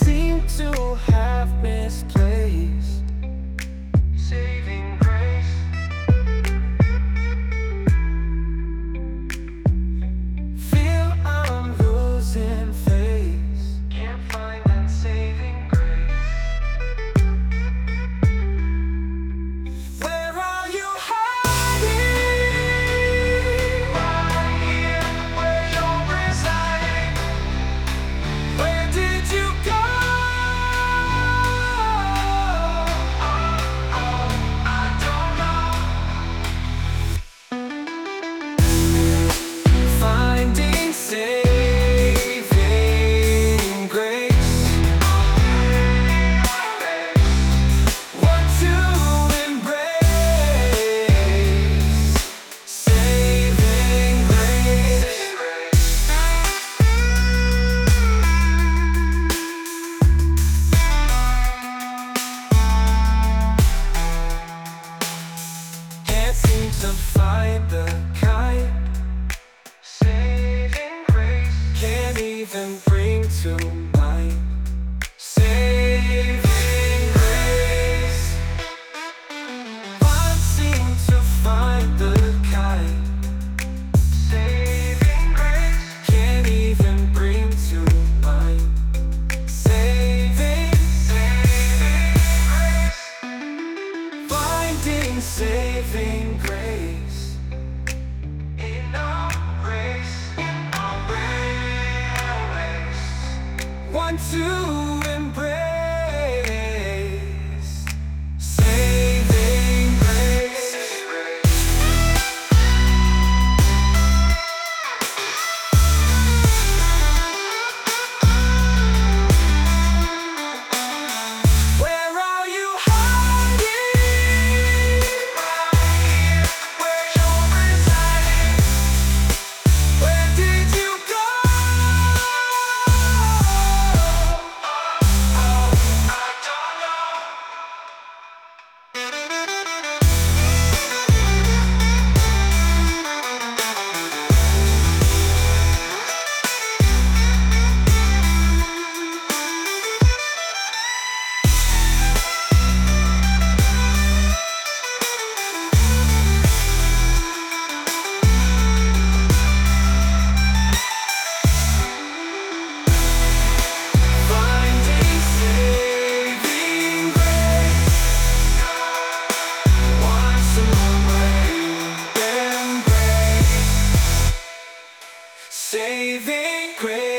seem to have misplaced. Saving grace. Feel I'm losing face. Can't find that saving grace. Where are you hiding? Right here, where you're residing. Where did you go? I don't know. Finding saving grace. What to embrace. Saving grace. Can't seem to find the kind. Saving grace. Can't even bring to mind. Saving grace. Can't seem to find the kind. Saving grace. Can't even bring to mind. Saving grace. Finding saving grace in our race, one to embrace. Saving grace. Where are you hiding? Right here, where you're residing. Where did you go? I don't know. Finding saving grace. Once away, embrace. Saving grace.